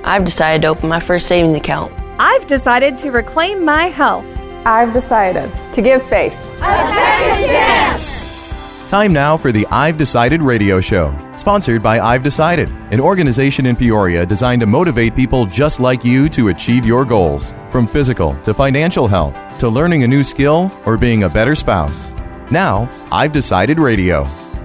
I've decided to open my first savings account. I've decided to reclaim my health. I've decided to give faith a second chance. Time now for the I've Decided radio show, sponsored by I've Decided, an organization in Peoria designed to motivate people just like you to achieve your goals, from physical to financial health, to learning a new skill or being a better spouse. Now, I've Decided radio.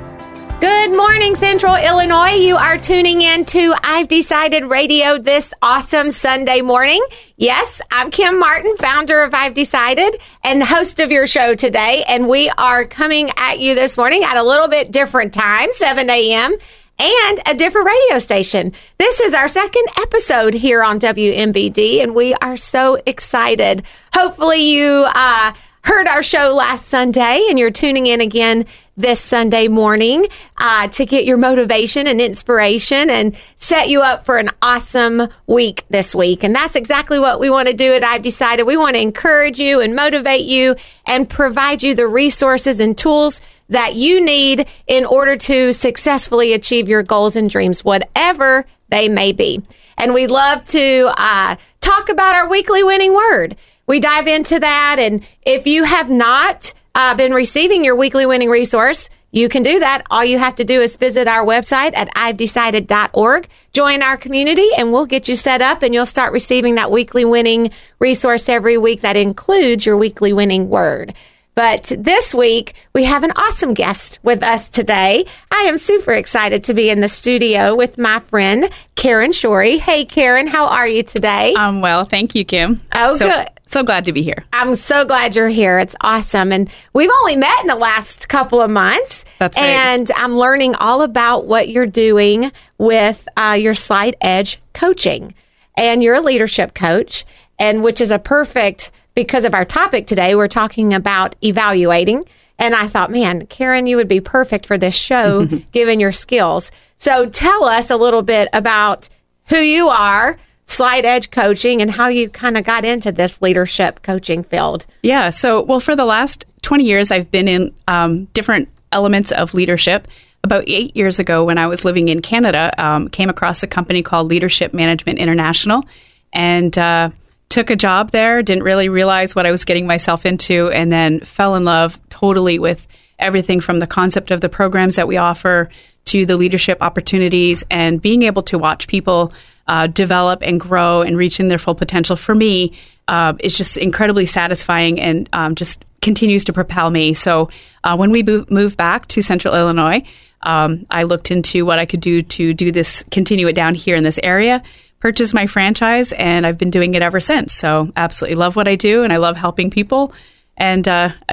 Good morning, Central Illinois. You are tuning in to I've Decided Radio this awesome Sunday morning. Yes, I'm Kim Martin, founder of I've Decided and host of your show today. And we are coming at you this morning at a little bit different time, 7 a.m., and a different radio station. This is our second episode here on WMBD, and we are so excited. Hopefully you heard our show last Sunday, and you're tuning in again this Sunday morning to get your motivation and inspiration and set you up for an awesome week this week. And that's exactly what we want to do at I've Decided. We want to encourage you and motivate you and provide you the resources and tools that you need in order to successfully achieve your goals and dreams, whatever they may be. And we love to talk about our weekly winning word. We dive into that, and if you have not been receiving your weekly winning resource, you can do that. All you have to do is visit our website at ivedecided.org, join our community, and we'll get you set up, and you'll start receiving that weekly winning resource every week that includes your weekly winning word. But this week, we have an awesome guest with us today. I am super excited to be in the studio with my friend, Karen Shorey. Hey, Karen, how are you today? I'm well. Thank you, Kim. Oh, good. So glad to be here. I'm so glad you're here. It's awesome. And we've only met in the last couple of months. That's right. And I'm learning all about what you're doing with your Slight Edge coaching. And you're a leadership coach, and which is a perfect... Because of our topic today, we're talking about evaluating. And I thought, man, Karen, you would be perfect for this show, given your skills. So tell us a little bit about who you are, Slight Edge Coaching, and how you kind of got into this leadership coaching field. Yeah. So, for the last 20 years, I've been in different elements of leadership. About 8 years ago, when I was living in Canada, came across a company called Leadership Management International, and took a job there, didn't really realize what I was getting myself into, and then fell in love totally with everything from the concept of the programs that we offer to the leadership opportunities, and being able to watch people develop and grow and reach in their full potential. For me, is just incredibly satisfying and just continues to propel me. So when we moved back to Central Illinois, I looked into what I could do to do this, continue it down here in this area, purchased my franchise, and I've been doing it ever since. So absolutely love what I do, and I love helping people, and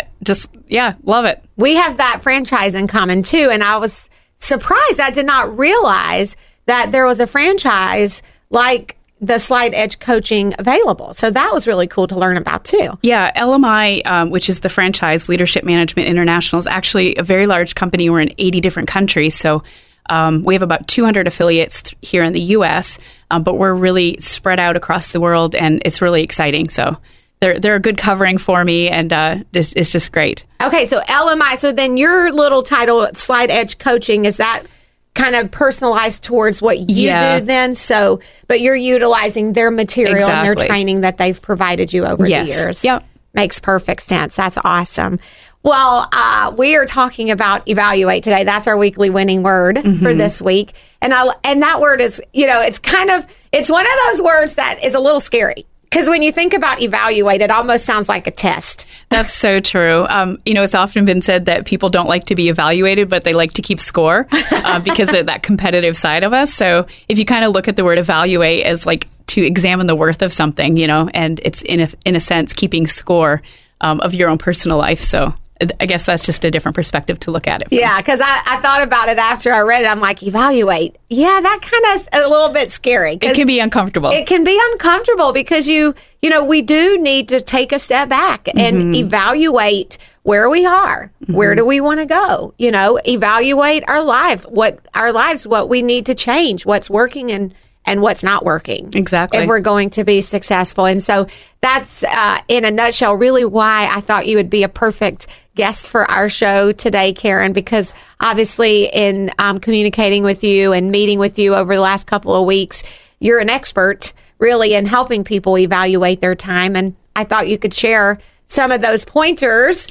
love it. We have that franchise in common too, and I was surprised. I did not realize that there was a franchise like the Slight Edge Coaching available. So that was really cool to learn about too. Yeah, LMI, which is the franchise, Leadership Management International, is actually a very large company. We're in 80 different countries, so we have about 200 affiliates here in the U.S., but we're really spread out across the world, and it's really exciting. So they're a good covering for me, and it's just great. Okay, so LMI. So then your little title, Slight Edge Coaching, is that kind of personalized towards what you do then? So, but you're utilizing their material and their training that they've provided you over the years. Yep. Makes perfect sense. That's awesome. Well, we are talking about evaluate today. That's our weekly winning word for this week. And that word is, it's one of those words that is a little scary. Because when you think about evaluate, it almost sounds like a test. That's so true. It's often been said that people don't like to be evaluated, but they like to keep score because of that competitive side of us. So if you kind of look at the word evaluate as like to examine the worth of something, and it's in a sense keeping score of your own personal life. So I guess that's just a different perspective to look at it from. Yeah, because I thought about it after I read it. I'm like, evaluate. Yeah, that kind of is a little bit scary. It can be uncomfortable. It can be uncomfortable because we do need to take a step back and evaluate where we are. Where do we want to go? Evaluate our life, what we need to change, what's working and what's not working. Exactly. If we're going to be successful. And so that's, in a nutshell, really why I thought you would be a perfect guest for our show today, Karen, because obviously in communicating with you and meeting with you over the last couple of weeks, you're an expert really in helping people evaluate their time. And I thought you could share some of those pointers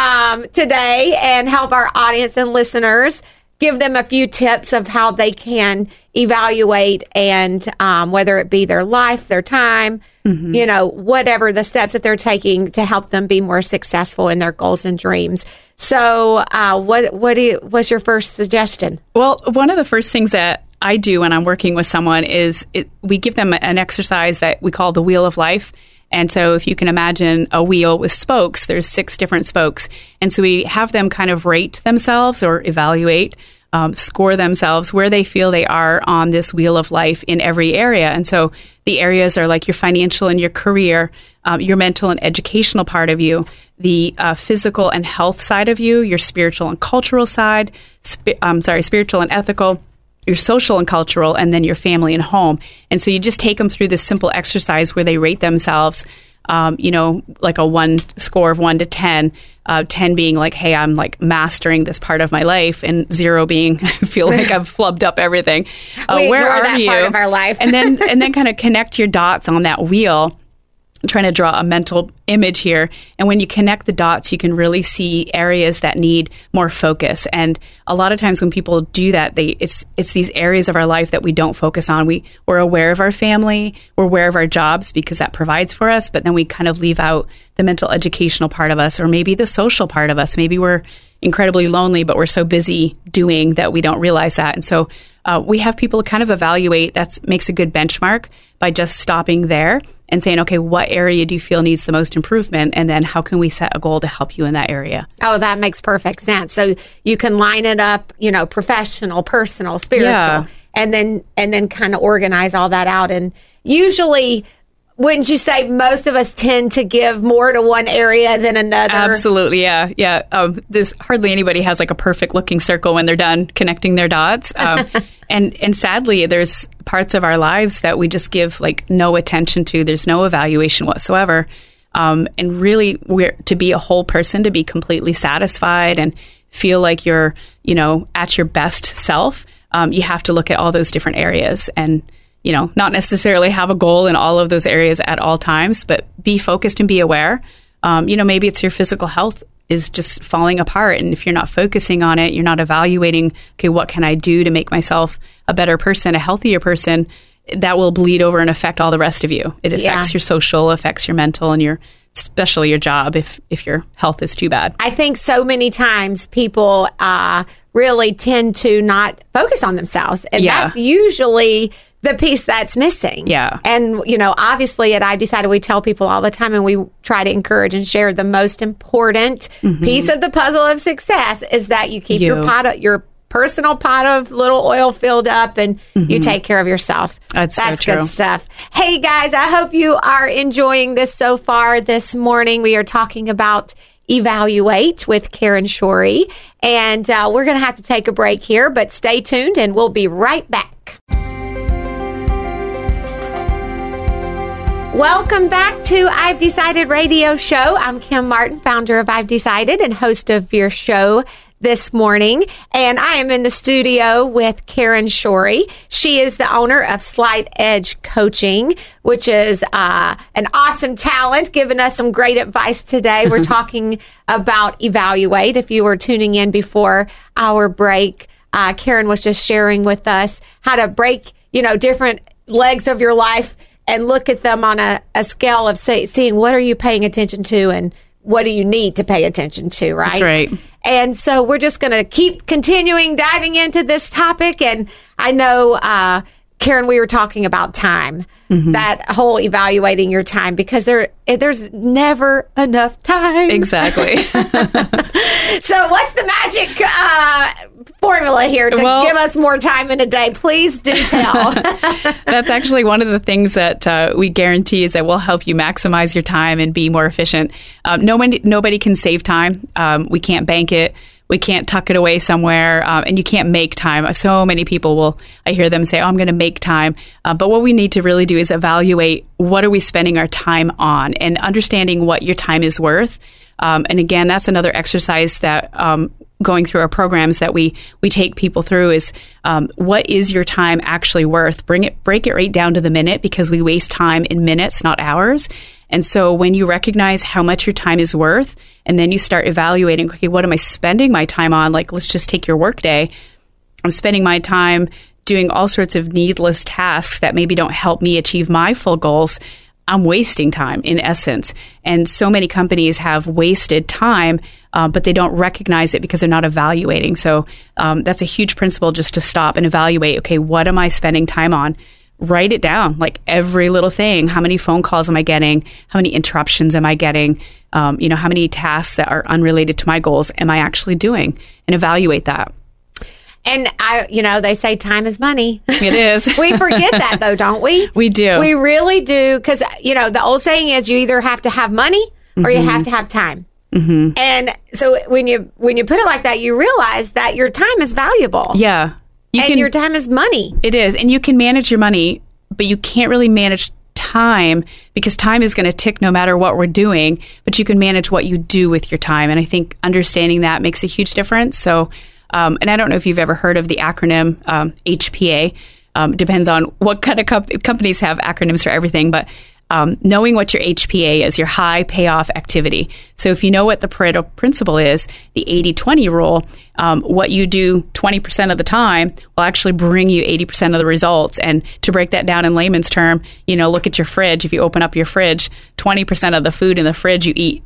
today and help our audience and listeners, give them a few tips of how they can evaluate and whether it be their life, their time, whatever the steps that they're taking to help them be more successful in their goals and dreams. So what's your first suggestion? Well, one of the first things that I do when I'm working with someone is we give them an exercise that we call the Wheel of Life. And so if you can imagine a wheel with spokes, there's 6 different spokes. And so we have them kind of rate themselves or evaluate, score themselves where they feel they are on this wheel of life in every area. And so the areas are like your financial and your career, your mental and educational part of you, the physical and health side of you, your spiritual and cultural side, spiritual and ethical, your social and cultural, and then your family and home. And so you just take them through this simple exercise where they rate themselves, like a 1 score of 1 to 10, 10 being like, hey, I'm like mastering this part of my life, and 0 being, I feel like I've flubbed up everything. Where are that you? Part of our life. and then kind of connect your dots on that wheel. I'm trying to draw a mental image here. And when you connect the dots, you can really see areas that need more focus. And a lot of times when people do that, it's these areas of our life that we don't focus on. We're aware of our family, we're aware of our jobs because that provides for us, but then we kind of leave out the mental educational part of us, or maybe the social part of us. Maybe we're incredibly lonely, but we're so busy doing that we don't realize that. And so we have people kind of evaluate. That makes a good benchmark by just stopping there and saying, okay, what area do you feel needs the most improvement? And then how can we set a goal to help you in that area? Oh, that makes perfect sense. So you can line it up, professional, personal, spiritual, and then kind of organize all that out. And usually, wouldn't you say most of us tend to give more to one area than another? Absolutely, yeah. There's hardly anybody has like a perfect looking circle when they're done connecting their dots. And sadly, there's parts of our lives that we just give like no attention to. There's no evaluation whatsoever. And really, to be a whole person, to be completely satisfied and feel like you're, at your best self, you have to look at all those different areas and not necessarily have a goal in all of those areas at all times, but be focused and be aware. Maybe it's your physical health is just falling apart. And if you're not focusing on it, you're not evaluating, okay, what can I do to make myself a better person, a healthier person, that will bleed over and affect all the rest of you. It affects your social, affects your mental, and especially your job if your health is too bad. I think so many times people really tend to not focus on themselves. And that's usually the piece that's missing. Yeah. And, obviously at I've Decided, we tell people all the time, and we try to encourage and share the most important piece of the puzzle of success is that you keep your personal pot of little oil filled up, and you take care of yourself. That's so true. Good stuff. Hey guys, I hope you are enjoying this so far this morning. We are talking about Evaluate with Karen Shorey, and we're going to have to take a break here, but stay tuned and we'll be right back. Welcome back to I've Decided Radio Show. I'm Kim Martin, founder of I've Decided and host of your show this morning. And I am in the studio with Karen Shorey. She is the owner of Slight Edge Coaching, which is an awesome talent, giving us some great advice today. We're talking about Evaluate. If you were tuning in before our break, Karen was just sharing with us how to break, different legs of your life and look at them on a scale of seeing what are you paying attention to and what do you need to pay attention to, right? That's right. And so we're just going to keep continuing diving into this topic. And I know, Karen, we were talking about time, that whole evaluating your time, because there's never enough time. Exactly. So what's the magic formula here to give us more time in a day? Please do tell. That's actually one of the things that we guarantee is that will help you maximize your time and be more efficient. Nobody can save time. We can't bank it. We can't tuck it away somewhere, and you can't make time. So many people I hear them say, I'm going to make time. But what we need to really do is evaluate what are we spending our time on and understanding what your time is worth. And again, that's another exercise that going through our programs that we take people through is what is your time actually worth? Break it right down to the minute, because we waste time in minutes, not hours. And so when you recognize how much your time is worth, and then you start evaluating, okay, what am I spending my time on? Like, let's just take your work day. I'm spending my time doing all sorts of needless tasks that maybe don't help me achieve my full goals. I'm wasting time, in essence. And so many companies have wasted time, but they don't recognize it because they're not evaluating. So that's a huge principle, just to stop and evaluate, okay, what am I spending time on? Write it down, like every little thing. How many phone calls am I getting? How many interruptions am I getting? How many tasks that are unrelated to my goals am I actually doing? And evaluate that. And they say time is money. It is. We forget that, though, don't we? We do. We really do. Because, the old saying is you either have to have money or you have to have time. Mm-hmm. And so when you put it like that, you realize that your time is valuable. Yeah. Your time is money. It is. And you can manage your money, but you can't really manage time, because time is going to tick no matter what we're doing, but you can manage what you do with your time. And I think understanding that makes a huge difference. So, and I don't know if you've ever heard of the acronym HPA. Depends on what kind of companies have acronyms for everything, but knowing what your HPA is, your high payoff activity. So if you know what the Pareto principle is, the 80-20 rule, what you do 20% of the time will actually bring you 80% of the results. And to break that down in layman's term, look at your fridge. If you open up your fridge, 20% of the food in the fridge you eat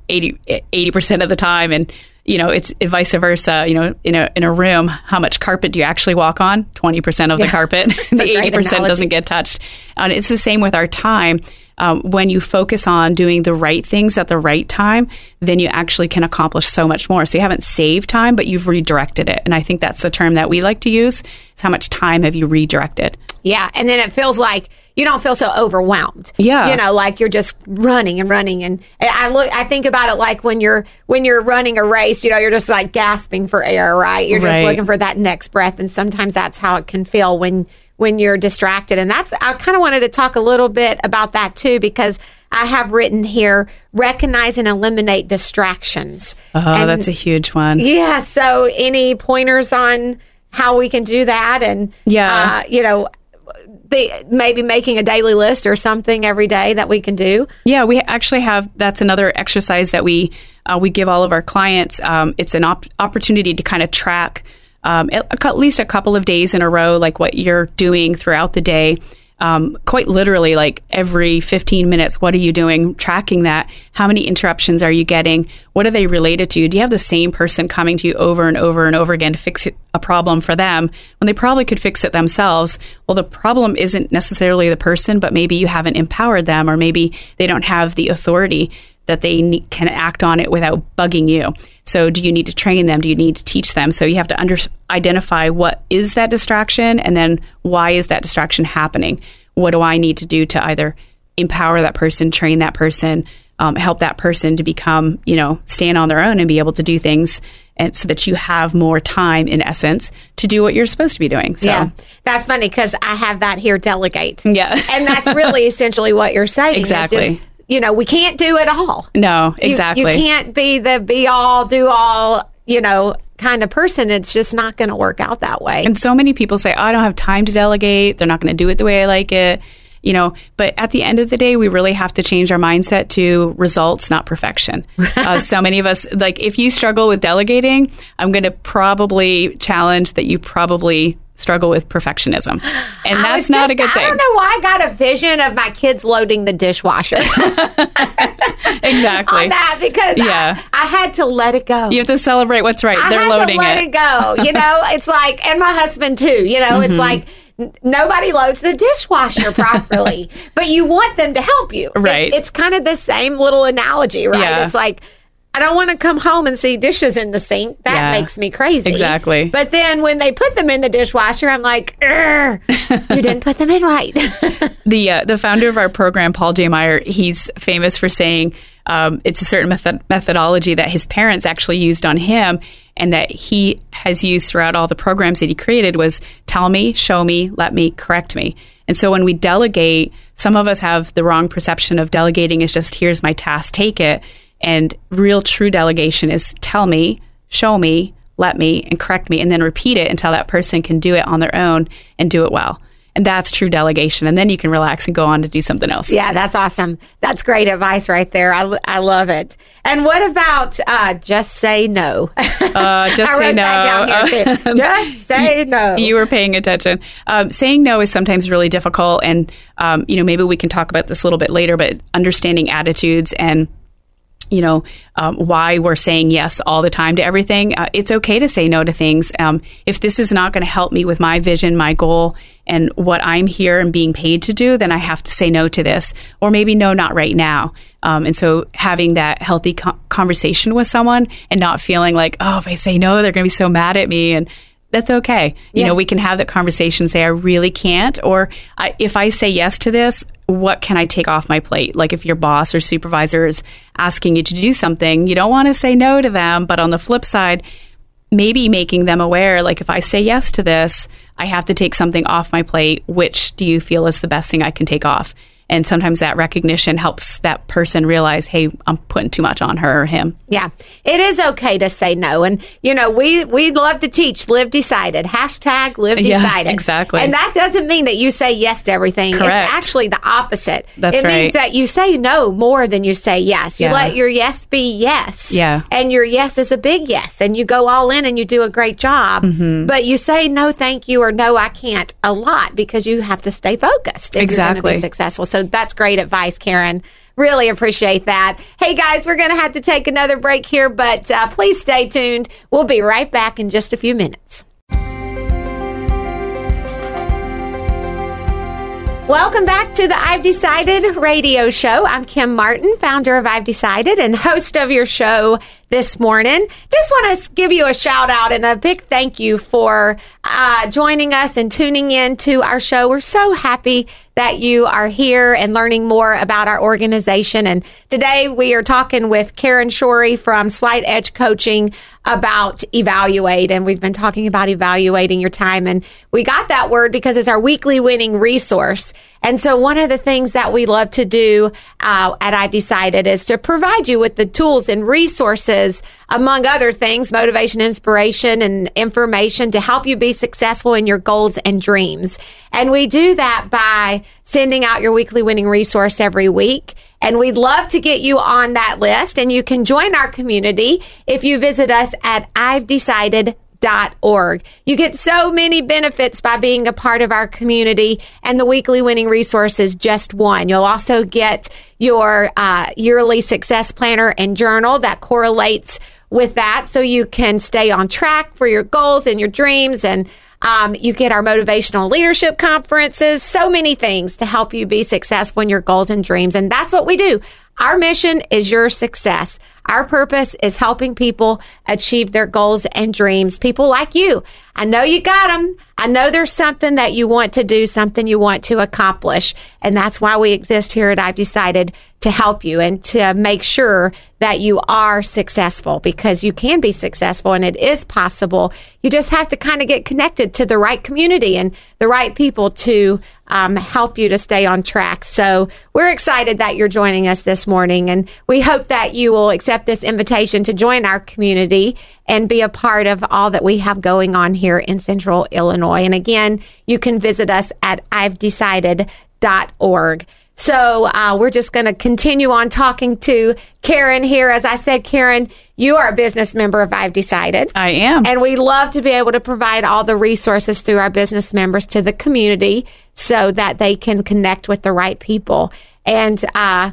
80% of the time. And it's vice versa. In a room, how much carpet do you actually walk on? 20% of the carpet. The 80% doesn't get touched. And it's the same with our time. When you focus on doing the right things at the right time, then you actually can accomplish so much more. So you haven't saved time, but you've redirected it. And I think that's the term that we like to use. Is how much time have you redirected? Yeah. And then it feels like you don't feel so overwhelmed. Yeah. Like you're just running and running. And I think about it like when you're running a race, you're just like gasping for air, right? You're just looking for that next breath. And sometimes that's how it can feel when you're distracted. And I kind of wanted to talk a little bit about that too, because I have written here, recognize and eliminate distractions. Oh, that's a huge one. Yeah. So any pointers on how we can do that? And, maybe making a daily list or something every day that we can do. Yeah, we actually have, that's another exercise that we give all of our clients. It's an opportunity to kind of track at least a couple of days in a row, like what you're doing throughout the day. Quite literally, like every 15 minutes, what are you doing? Tracking that. How many interruptions are you getting? What are they related to? Do you have the same person coming to you over and over and over again to fix a problem for them when they probably could fix it themselves? Well, the problem isn't necessarily the person, but maybe you haven't empowered them, or maybe they don't have the authority that they can act on it without bugging you. So do you need to train them? Do you need to teach them? So you have to identify what is that distraction, and then why is that distraction happening? What do I need to do to either empower that person, train that person, help that person to become, stand on their own and be able to do things, and so that you have more time, in essence, to do what you're supposed to be doing. So. Yeah, that's funny because I have that here, delegate. Yeah. And that's really essentially what you're saying. Exactly. We can't do it all. No, exactly. You can't be the be all, do all, kind of person. It's just not going to work out that way. And so many people say, I don't have time to delegate. They're not going to do it the way I like it. But at the end of the day, we really have to change our mindset to results, not perfection. So many of us, like if you struggle with delegating, I'm going to probably challenge that you probably struggle with perfectionism. And that's not a good thing. I don't know why I got a vision of my kids loading the dishwasher. Exactly. On that, because I had to let it go. You have to celebrate what's right. They're loading it. I had to let it go. It's like, and my husband too, it's like, nobody loads the dishwasher properly, but you want them to help you. Right. It's kind of the same little analogy, right? Yeah. It's like, I don't want to come home and see dishes in the sink. That makes me crazy. Exactly. But then when they put them in the dishwasher, I'm like, you didn't put them in right. The founder of our program, Paul J. Meyer, he's famous for saying it's a certain methodology that his parents actually used on him, and that he has used throughout all the programs that he created was tell me, show me, let me, correct me. And so when we delegate, some of us have the wrong perception of delegating is just here's my task, take it. And real true delegation is tell me, show me, let me, and correct me, and then repeat it until that person can do it on their own and do it well. And that's true delegation. And then you can relax and go on to do something else. Yeah, that's awesome. That's great advice right there. I love it. And what about just say no? Just I say wrote no. that down here too. Just say no. You were paying attention. Saying no is sometimes really difficult. And, maybe we can talk about this a little bit later, but understanding attitudes and why we're saying yes all the time to everything. It's okay to say no to things. If this is not going to help me with my vision, my goal, and what I'm here and being paid to do, then I have to say no to this. Or maybe no, not right now. And so having that healthy conversation with someone and not feeling like, oh, if I say no, they're going to be so mad at me. And that's okay. Yeah. We can have that conversation, say, I really can't. Or if I say yes to this, what can I take off my plate? Like if your boss or supervisor is asking you to do something, you don't want to say no to them. But on the flip side, maybe making them aware, like if I say yes to this, I have to take something off my plate. Which do you feel is the best thing I can take off? And sometimes that recognition helps that person realize, hey, I'm putting too much on her or him. Yeah, it is okay to say no. And, we love to teach Live Decided. #Live Decided. Yeah, exactly. And that doesn't mean that you say yes to everything. Correct. It's actually the opposite. That's it right. means that you say no more than you say yes. You Yeah. let your yes be yes. Yeah. And your yes is a big yes. And you go all in and you do a great job. Mm-hmm. But you say no, thank you, or no, I can't a lot because you have to stay focused if you're going to be successful. So that's great advice, Karen. Really appreciate that. Hey, guys, we're going to have to take another break here, but please stay tuned. We'll be right back in just a few minutes. Welcome back to the I've Decided radio show. I'm Kim Martin, founder of I've Decided and host of your show this morning. Just want to give you a shout out and a big thank you for joining us and tuning in to our show. We're so happy that you are here and learning more about our organization. And today we are talking with Karen Shorey from Slight Edge Coaching about evaluate. And we've been talking about evaluating your time. And we got that word because it's our weekly winning resource. And so one of the things that we love to do at I've Decided is to provide you with the tools and resources, among other things, motivation, inspiration, and information to help you be successful in your goals and dreams. And we do that by sending out your weekly winning resource every week. And we'd love to get you on that list. And you can join our community if you visit us at I'veDecided.org. You get so many benefits by being a part of our community, and the weekly winning resource is just one. You'll also get your yearly success planner and journal that correlates with that, so you can stay on track for your goals and your dreams. And you get our motivational leadership conferences, so many things to help you be successful in your goals and dreams. And that's what we do. Our mission is your success. Our purpose is helping people achieve their goals and dreams. People like you. I know you got them. I know there's something that you want to do, something you want to accomplish. And that's why we exist here at I've Decided to help you and to make sure that you are successful, because you can be successful and it is possible. You just have to kind of get connected to the right community and the right people to help you to stay on track. So we're excited that you're joining us this morning, and we hope that you will accept this invitation to join our community and be a part of all that we have going on here in Central Illinois. And again, you can visit us at I'veDecided.org. So we're just going to continue on talking to Karen here. As I said, Karen, you are a business member of I've Decided. I am. And we love to be able to provide all the resources through our business members to the community so that they can connect with the right people. And I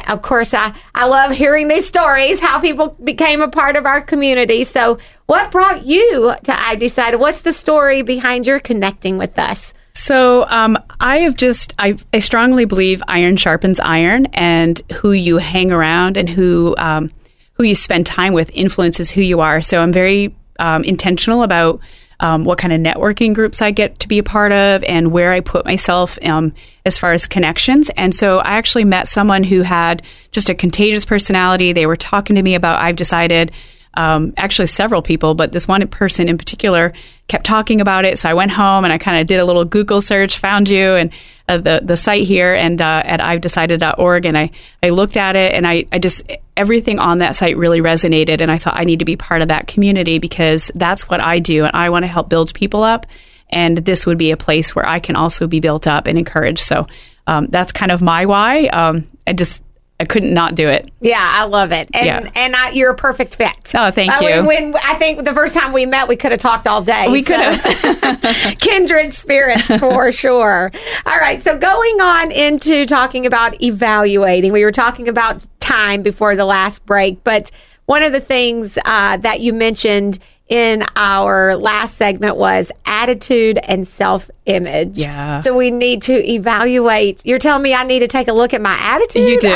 love hearing these stories, how people became a part of our community. So what brought you to I've Decided? What's the story behind your connecting with us? So I strongly believe iron sharpens iron, and who you hang around and who you spend time with influences who you are. So I'm very intentional about what kind of networking groups I get to be a part of and where I put myself as far as connections. And so I actually met someone who had just a contagious personality. They were talking to me about I've Decided. actually several people, but this one person in particular kept talking about it. So I went home and I kind of did a little Google search, found you and the site here and at I'veDecided.org. And I looked at it and I just, everything on that site really resonated. And I thought I need to be part of that community because that's what I do. And I want to help build people up. And this would be a place where I can also be built up and encouraged. So that's kind of my why. I couldn't not do it. Yeah, I love it. And you're a perfect fit. Oh, thank you. When I think the first time we met, we could have talked all day. We could have. Kindred spirits for sure. All right, so going on into talking about evaluating, we were talking about time before the last break, but one of the things that you mentioned in our last segment was attitude and self-image. Yeah. So we need to evaluate. You're telling me I need to take a look at my attitude? You do.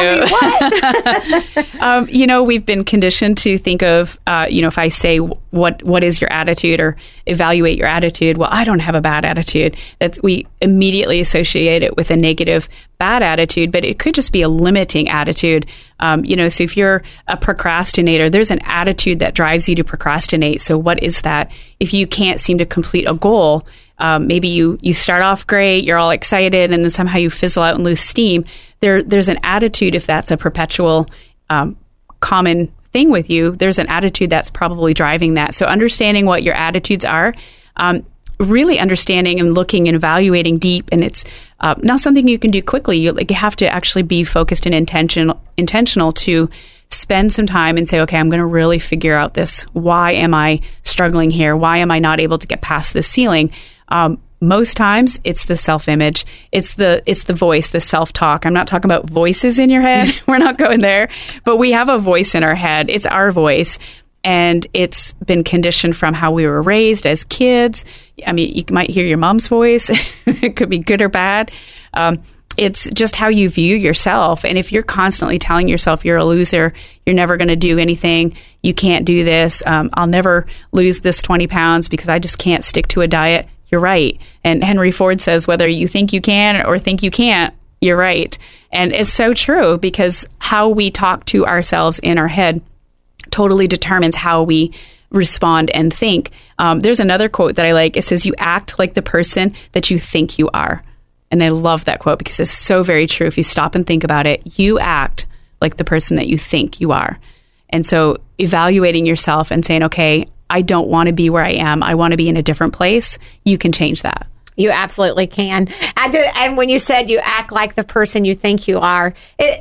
I mean, what? We've been conditioned to think of, if I say what is your attitude or evaluate your attitude, well, I don't have a bad attitude. We immediately associate it with a negative, bad attitude, but it could just be a limiting attitude. So if you're a procrastinator, there's an attitude that drives you to procrastinate. So what is that? If you can't seem to complete a goal, maybe you start off great, you're all excited, and then somehow you fizzle out and lose steam. There's an attitude, if that's a perpetual common thing with you, there's an attitude that's probably driving that. So understanding what your attitudes are, really understanding and looking and evaluating deep, and it's not something you can do quickly. You have to actually be focused and intentional to spend some time and say, okay, I'm going to really figure out this. Why am I struggling here? Why am I not able to get past this ceiling? Most times it's the self-image. It's the voice, the self-talk. I'm not talking about voices in your head. We're not going there. But we have a voice in our head. It's our voice. And it's been conditioned from how we were raised as kids. I mean, you might hear your mom's voice. It could be good or bad. It's just how you view yourself. And if you're constantly telling yourself you're a loser, you're never going to do anything, you can't do this, I'll never lose this 20 pounds because I just can't stick to a diet, you're right. And Henry Ford says, whether you think you can or think you can't, you're right. And it's so true because how we talk to ourselves in our head totally determines how we respond and think. There's another quote that I like. It says, you act like the person that you think you are. And I love that quote because it's so very true. If you stop and think about it, you act like the person that you think you are. And so evaluating yourself and saying, okay, I don't want to be where I am. I want to be in a different place. You can change that. You absolutely can. And when you said you act like the person you think you are,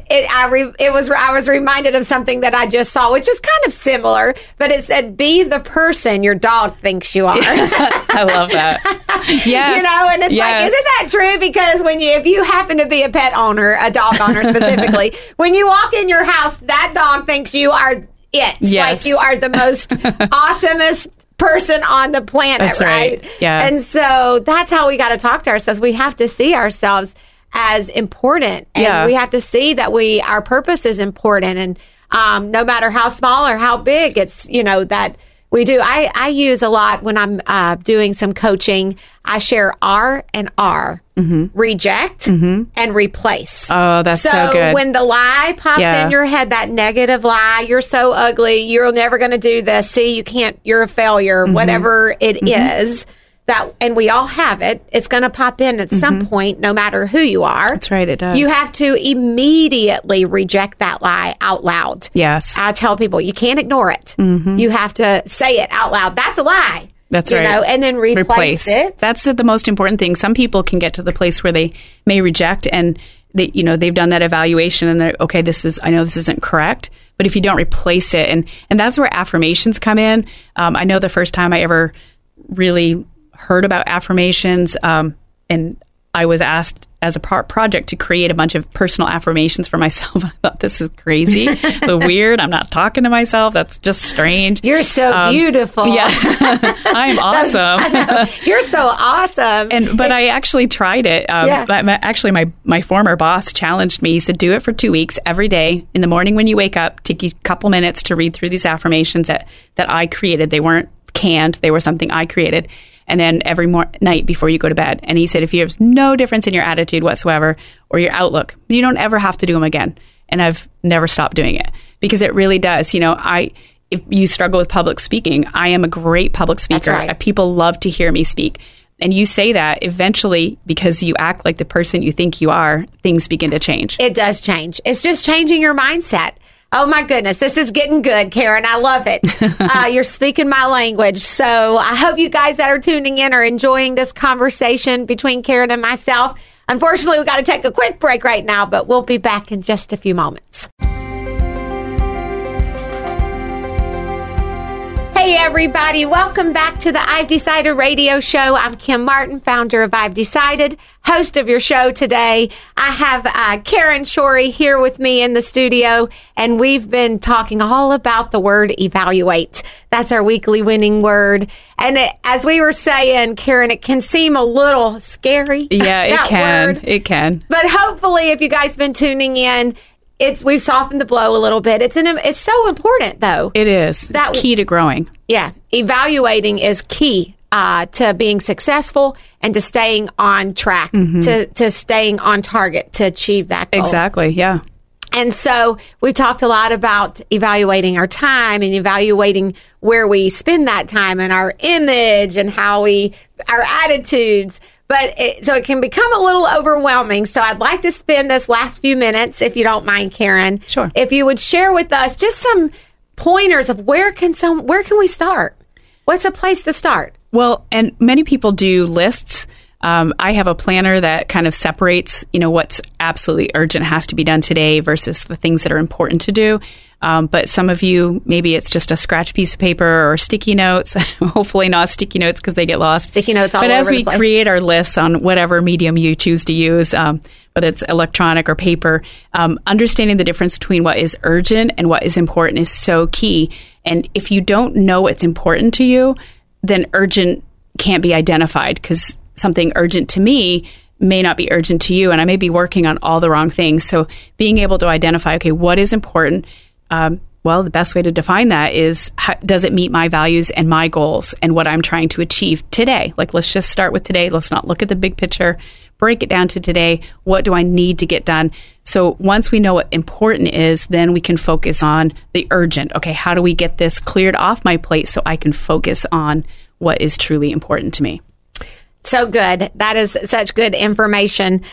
I was reminded of something that I just saw, which is kind of similar, but it said, be the person your dog thinks you are. I love that. Yes. And it's like, isn't that true? Because if you happen to be a pet owner, a dog owner specifically, when you walk in your house, that dog thinks you are it. Yes. Like you are the most awesomest person on the planet, that's right? Yeah. And so that's how we got to talk to ourselves. We have to see ourselves as important, and we have to see that our purpose is important, and no matter how small or how big, it's that we do. I use a lot when I'm doing some coaching. I share R and R, reject and replace. Oh, that's so good. So when the lie pops in your head, that negative lie, you're so ugly, you're never going to do this. See, you can't, you're a failure, whatever it is. And we all have it. It's going to pop in at some point, no matter who you are. That's right, it does. You have to immediately reject that lie out loud. Yes. I tell people, you can't ignore it. You have to say it out loud. That's a lie. That's right. And then replace it. That's the most important thing. Some people can get to the place where they may reject and they've done that evaluation and they're, okay, I know this isn't correct. But if you don't replace it, and that's where affirmations come in. I know the first time I ever really heard about affirmations, and I was asked as a project to create a bunch of personal affirmations for myself. I thought, this is crazy, so weird. I'm not talking to myself. That's just strange. You're so beautiful. Yeah, I'm awesome. You're so awesome. But I actually tried it. Actually, my former boss challenged me. He said, do it for 2 weeks every day. In the morning when you wake up, take a couple minutes to read through these affirmations that I created. They weren't canned. They were something I created. And then every night before you go to bed. And he said, if you have no difference in your attitude whatsoever or your outlook, you don't ever have to do them again. And I've never stopped doing it because it really does. if you struggle with public speaking, I am a great public speaker. That's right. People love to hear me speak. And you say that eventually, because you act like the person you think you are, things begin to change. It does change. It's just changing your mindset. Oh, my goodness. This is getting good, Karen. I love it. You're speaking my language. So I hope you guys that are tuning in are enjoying this conversation between Karen and myself. Unfortunately, we've got to take a quick break right now, but we'll be back in just a few moments. Hey, everybody. Welcome back to the I've Decided radio show. I'm Kim Martin, founder of I've Decided, host of your show today. I have Karen Shorey here with me in the studio, and we've been talking all about the word evaluate. That's our weekly winning word. And as we were saying, Karen, it can seem a little scary. Yeah, it can. Word. It can. But hopefully, if you guys have been tuning in, we've softened the blow a little bit. It's so important, though. It is. It's key to growing. Yeah. Evaluating is key to being successful and to staying on track, to staying on target to achieve that goal. Exactly. Yeah. And so we talked a lot about evaluating our time and evaluating where we spend that time and our image and our attitudes. But so it can become a little overwhelming. So I'd like to spend this last few minutes, if you don't mind, Karen. Sure. If you would share with us just some pointers of where can we start? What's a place to start? Well, and many people do lists. I have a planner that kind of separates, what's absolutely urgent has to be done today versus the things that are important to do. But some of you, maybe it's just a scratch piece of paper or sticky notes. Hopefully not sticky notes because they get lost. Sticky notes all over the place. But as we create our lists on whatever medium you choose to use, whether it's electronic or paper, understanding the difference between what is urgent and what is important is so key. And if you don't know what's important to you, then urgent can't be identified, because something urgent to me may not be urgent to you, and I may be working on all the wrong things. So being able to identify, okay, what is important? Well, the best way to define that is, does it meet my values and my goals and what I'm trying to achieve today? Like, let's just start with today. Let's not look at the big picture. Break it down to today. What do I need to get done? So once we know what important is, then we can focus on the urgent. Okay, how do we get this cleared off my plate so I can focus on what is truly important to me? So good. That is such good information.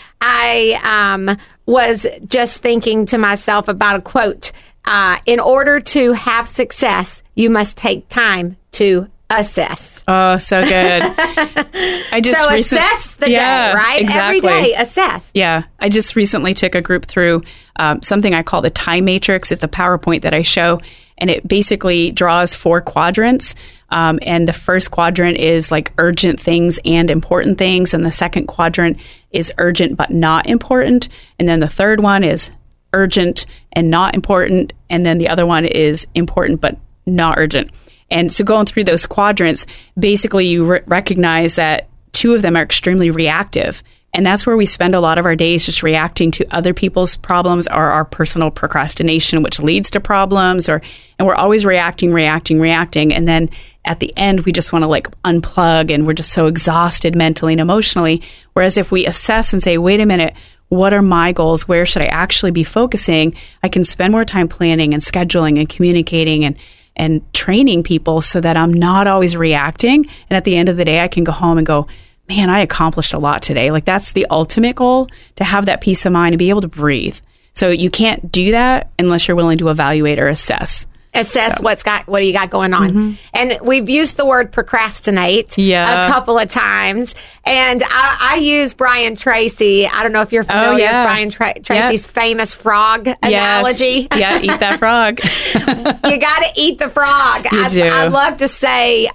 I was just thinking to myself about a quote. In order to have success, you must take time to assess. Oh, so good. Assess the day, right? Exactly. Every day, assess. Yeah. I just recently took a group through something I call the time matrix. It's a PowerPoint that I show, and it basically draws 4 quadrants. And the first quadrant is like urgent things and important things. And the second quadrant is urgent but not important. And then the third one is urgent and not important. And then the other one is important but not urgent. And so going through those quadrants, basically you recognize that 2 of them are extremely reactive. And that's where we spend a lot of our days, just reacting to other people's problems or our personal procrastination, which leads to problems, and we're always reacting. And then at the end, we just want to unplug, and we're just so exhausted mentally and emotionally. Whereas if we assess and say, wait a minute, what are my goals? Where should I actually be focusing? I can spend more time planning and scheduling and communicating and training people so that I'm not always reacting. And at the end of the day, I can go home and go, man, I accomplished a lot today. That's the ultimate goal, to have that peace of mind and be able to breathe. So you can't do that unless you're willing to evaluate or assess. What do you got going on. Mm-hmm. And we've used the word procrastinate a couple of times. And I use Brian Tracy. I don't know if you're familiar with Brian Tracy's famous frog analogy. Yeah, eat that frog. You got to eat the frog. I love to say,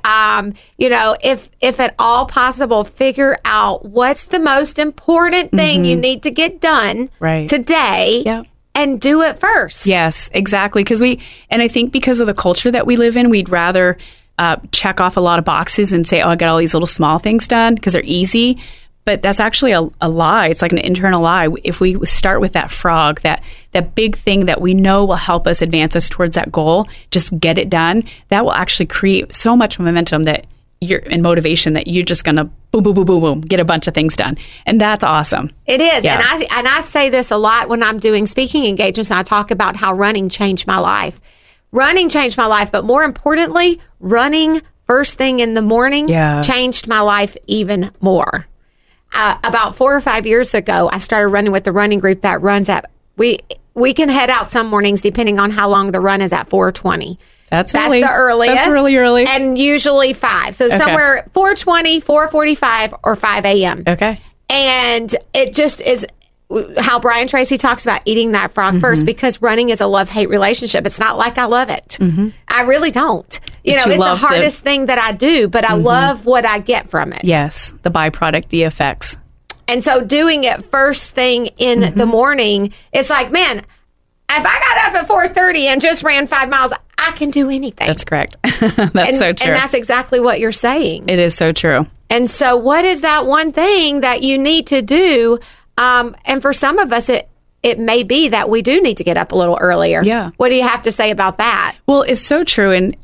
if at all possible, figure out what's the most important thing you need to get done today. Yep. And do it first. Yes, exactly. And I think because of the culture that we live in, we'd rather check off a lot of boxes and say, oh, I got all these little small things done because they're easy. But that's actually a lie. It's like an internal lie. If we start with that frog, that big thing that we know will help us advance us towards that goal, just get it done, that will actually create so much momentum and motivation that you're just going to boom, boom, boom, boom, boom, get a bunch of things done. And that's awesome. It is. Yeah. And I say this a lot when I'm doing speaking engagements, and I talk about how running changed my life. running changed my life, but more importantly, running first thing in the morning changed my life even more. About 4 or 5 years ago, I started running with the running group that runs at, we can head out some mornings depending on how long the run is at 4:20. That's early. The earliest. That's really early. And usually 5. So somewhere 4:20, 4:45, or 5 a.m. Okay. And it just is how Brian Tracy talks about eating that frog first, because running is a love-hate relationship. It's not like I love it. I really don't. It's the hardest thing that I do, but I love what I get from it. Yes, the byproduct, the effects. And so doing it first thing in the morning, it's like, man, if I got up at 4:30 and just ran 5 miles, I can do anything. That's correct. That's so true. And that's exactly what you're saying. It is so true. And so what is that one thing that you need to do? And for some of us, it may be that we do need to get up a little earlier. Yeah. What do you have to say about that? Well, it's so true. And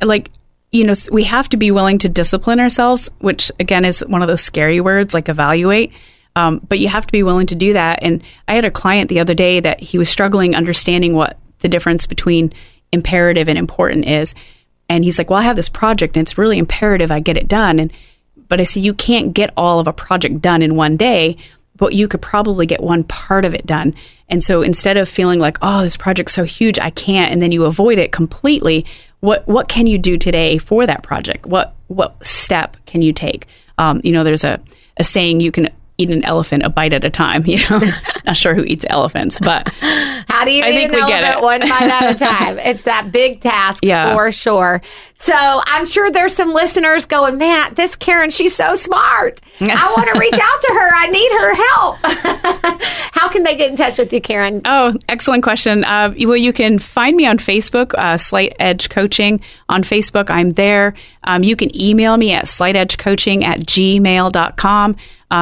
we have to be willing to discipline ourselves, which again is one of those scary words, like evaluate. But you have to be willing to do that. And I had a client the other day that he was struggling understanding what the difference between imperative and important is. And he's like, well, I have this project and it's really imperative I get it done. But I said, you can't get all of a project done in one day, but you could probably get one part of it done. And so instead of feeling like, oh, this project's so huge, I can't, and then you avoid it completely, what can you do today for that project? What step can you take? There's a saying, you can eat an elephant a bite at a time. Not sure who eats elephants, but how do you eat an elephant one bite at a time? It's that big task for sure. So I'm sure there's some listeners going, man, this Karen, she's so smart. I want to reach out to her. I need her help. How can they get in touch with you, Karen? Oh, excellent question. Well, you can find me on Facebook, Slight Edge Coaching. On Facebook, I'm there. You can email me at slightedgecoaching@gmail.com.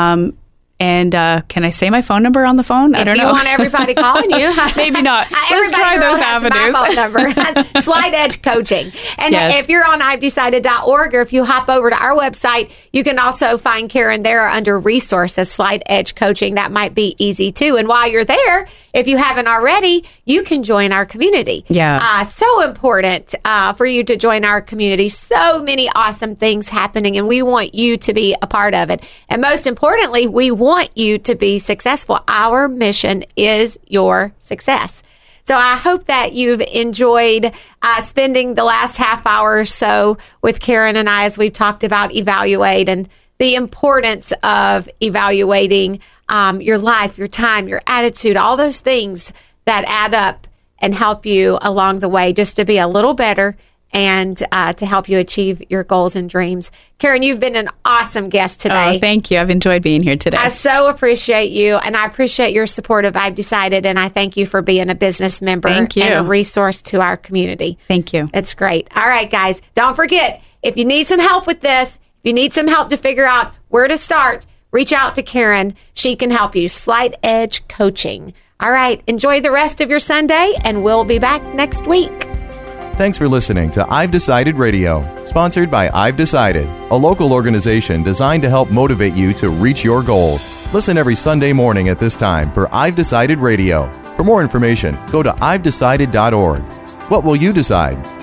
And can I say my phone number on the phone? I don't know. If you want everybody calling you. Maybe not. Let's try those avenues. My phone number. Slight Edge Coaching. And if you're on I'veDecided.org, or if you hop over to our website, you can also find Karen there under resources, Slight Edge Coaching. That might be easy too. And while you're there, if you haven't already, you can join our community. Yeah. So important for you to join our community. So many awesome things happening, and we want you to be a part of it. And most importantly, we want you to be successful. Our mission is your success. So I hope that you've enjoyed spending the last half hour or so with Karen and I as we've talked about evaluate and the importance of evaluating your life, your time, your attitude, all those things that add up and help you along the way just to be a little better and to help you achieve your goals and dreams. Karen, you've been an awesome guest today. Oh, thank you. I've enjoyed being here today. I so appreciate you, and I appreciate your support of I've Decided, and I thank you for being a business member and a resource to our community. Thank you. It's great. All right, guys, don't forget, if you need some help with this, if you need some help to figure out where to start, reach out to Karen. She can help you. Slight Edge Coaching. All right, enjoy the rest of your Sunday, and we'll be back next week. Thanks for listening to I've Decided Radio, sponsored by I've Decided, a local organization designed to help motivate you to reach your goals. Listen every Sunday morning at this time for I've Decided Radio. For more information, go to I'veDecided.org. What will you decide?